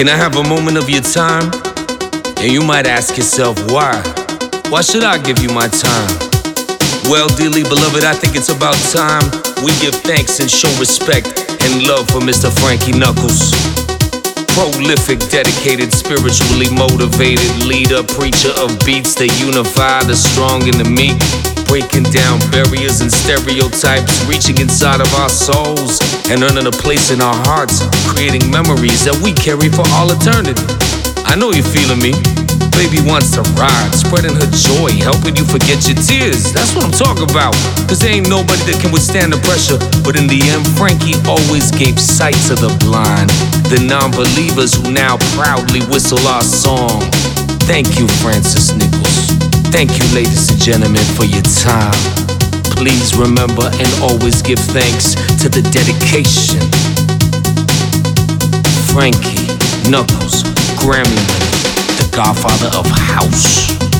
Can I have a moment of your time? And you might ask yourself, why? Why should I give you my time? Well, dearly beloved, I think it's about time we give thanks and show respect and love for Mr. Frankie Knuckles. Prolific, dedicated, spiritually motivated leader, preacher of beats that unify the strong and the meek, breaking down barriers and stereotypes, reaching inside of our souls and earning a place in our hearts, creating memories that we carry for all eternity. I know you're feeling me. Baby wants to ride, spreading her joy, helping you forget your tears. That's what I'm talking about. Cause there ain't nobody that can withstand the pressure. But in the end, Frankie always gave sight to the blind, the non-believers who now proudly whistle our song. Thank you, Francis Nichols. Thank you, ladies and gentlemen, for your time. Please remember and always give thanks to the dedication. Frankie Knuckles, Grammy winner, the godfather of house.